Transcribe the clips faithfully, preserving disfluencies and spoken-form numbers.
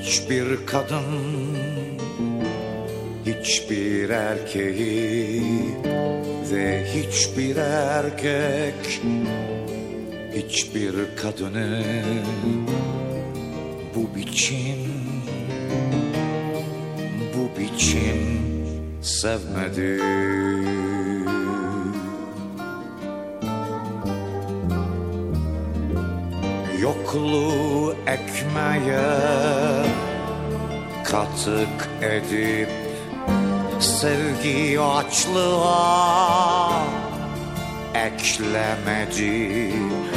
Hiçbir kadın, hiçbir erkeği ve hiçbir erkek hiçbir kadını bu biçim, bu biçim sevmedi. Yokluğu ekmeğe katık edip sevgi açlığa eklemedi.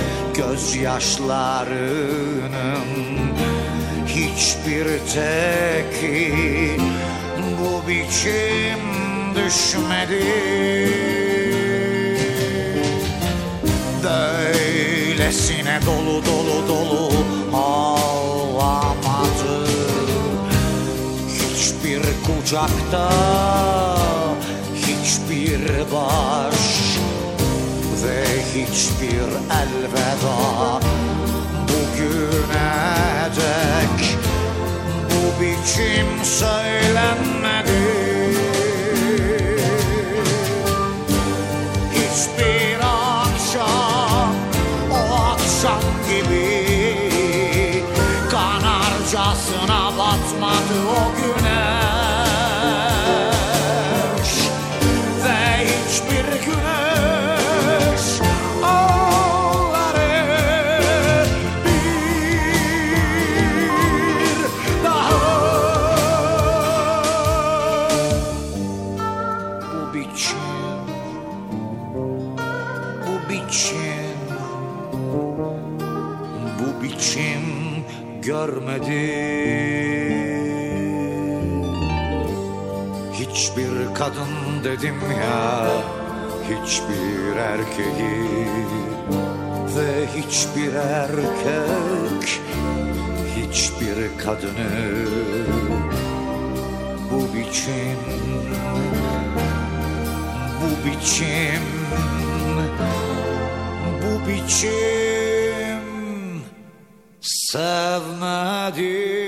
Gözyaşlarının hiçbir teki bu biçim düşmedi. Böylesine dolu dolu dolu ağlamadı. Hiçbir kucakta, hiçbir baş ve hiçbir elveda bugüne dek bu biçim söylenmedi. Hiçbir akşam o akşam gibi kanarcasına batmadı o güneş ve hiçbir güneş onları bir daha bu biçim, bu biçim, bu biçim görmedi. Hiçbir kadın dedim ya, hiçbir erkeği ve hiçbir erkek hiçbir kadını bu biçim, bu biçim, bu biçim sevmedi.